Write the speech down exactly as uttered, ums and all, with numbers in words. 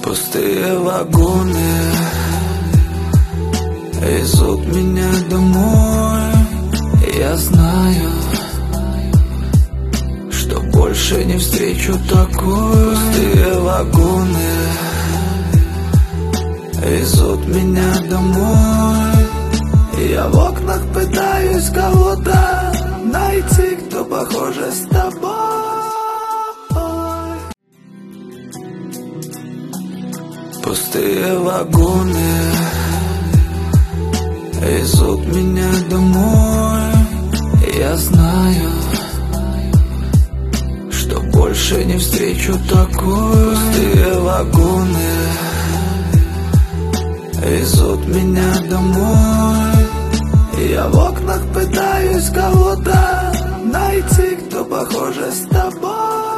Пустые вагоны везут меня домой. Я знаю, что больше не встречу такой. Пустые вагоны везут меня домой. Я в окнах пытаюсь кого-то найти, кто похоже с тобой. Пустые вагоны везут меня домой. Я знаю, что больше не встречу такой. Пустые вагоны везут меня домой. Я в окнах пытаюсь кого-то найти, кто похоже с тобой.